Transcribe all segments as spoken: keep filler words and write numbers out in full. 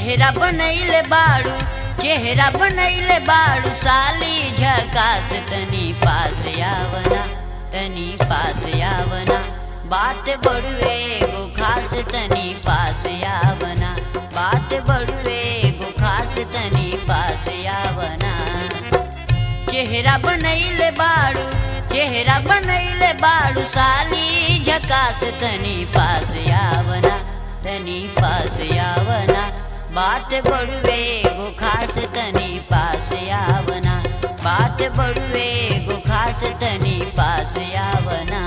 चेहरा बनैले बाड़ू चेहरा बनैले बाड़ू साली झकास तनी पास आवना तनी पास आवना बात बड़ुए गो खास तनी पास आवना बात बड़ुए गो खास तनी पास आवना चेहरा बनैले बाड़ू चेहरा बनैले बाड़ू साली झकास तनी पास आवना तनी पास आवना बात बड़ुए गो खास तनी पास आवना बात बड़ुए गो खास तनी पास आवना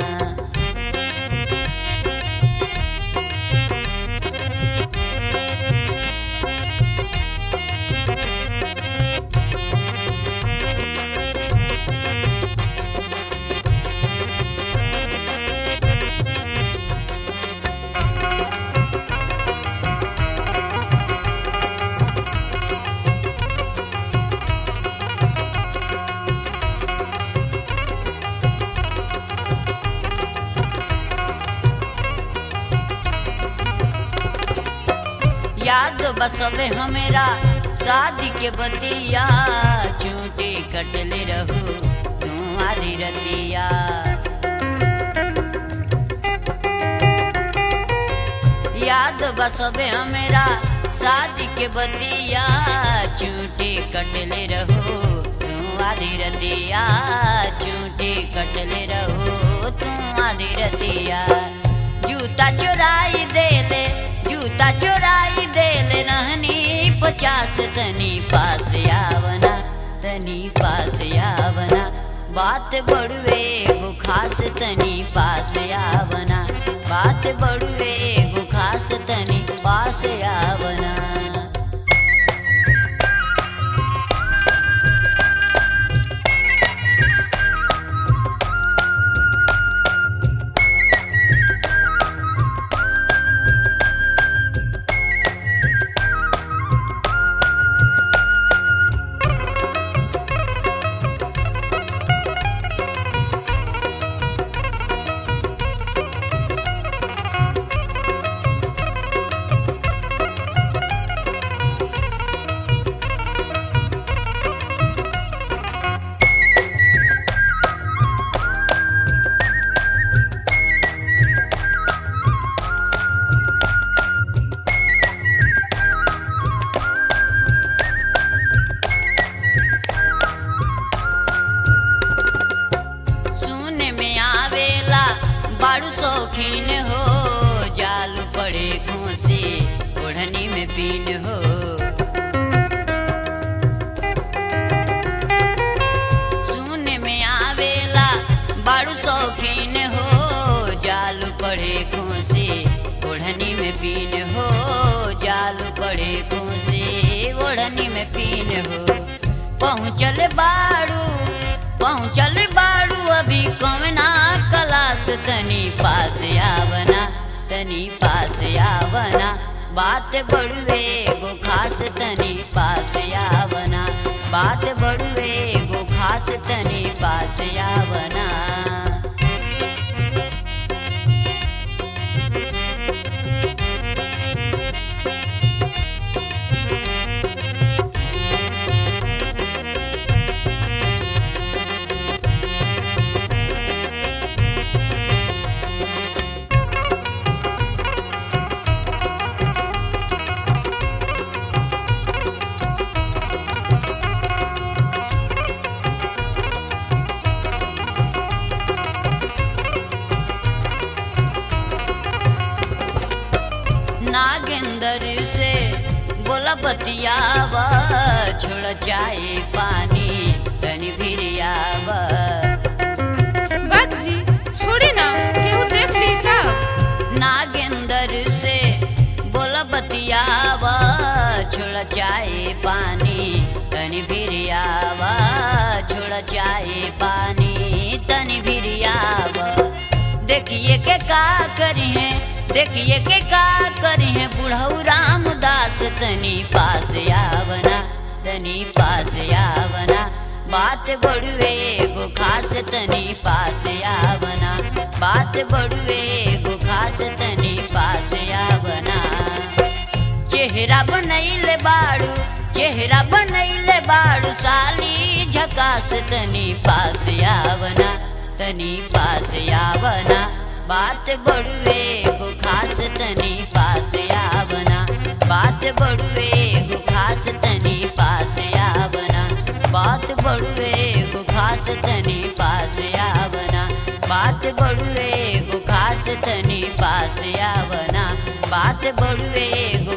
याद बसवे हमेरा शादी के बतिया चूंटी कटले रहू तू आधी रतिया याद बसवे हमेरा शादी के बतिया चूंटी कटले रहू तू आधी रतिया चूंटी कटले रहू तू आधी रतिया जूता चुराई देले जूता चुराई देले रहनी पचास तनी पास आवना तनी पास आवना बात बड़ुए गो खास तनी पास आवना बात बड़ुए गो खास तनी पास आवना बाड़ू शौकीन हो जालू पड़े घूसे ओढ़नी में पीन हो सुनने में आवेला बाड़ू शौकीन हो जालू पड़े घूसे ओढ़नी में पीन हो जालू पड़े घूसे ओढ़नी में पीन हो पहुँचल बाड़ू पहुँचल बाड़ू अभी कवना क्लास तनी पास आवना तनी पास आवना बात बड़ुए गो खास तनी पास आवना बात बड़ुए गो खास तनी पास आवना नागेंदर से बोला बतियावा छोड़ जाए पानी तनी भिरियावा बात जी छोड़ी ना केहू देख ली तब नागेंदर से बोला बतियावा छोड़ जाए पानी तनी भिरियावा छोड़ जाए पानी तनी भिरियावा देखिए के का करी है देखिए के का करी है बुढ़ऊ रामदास तनी पास आवना तनी पास आवना बात बड़ुए गो खास तनी पास आवना बात बड़ुए गो खास तनी पास आवना चेहरा बनैले बाड़ू चेहरा बनैले बाड़ू साली झकास तनी पास आवना तनी पास आवना बात बड़ुए गो खास तनी पास आवना बात बड़ुए गो खास तनी पास आवना बात बड़ुए गो खास तनी पास आवना बात बड़ुए गो खास तनी पास आवना बात बड़ुए गो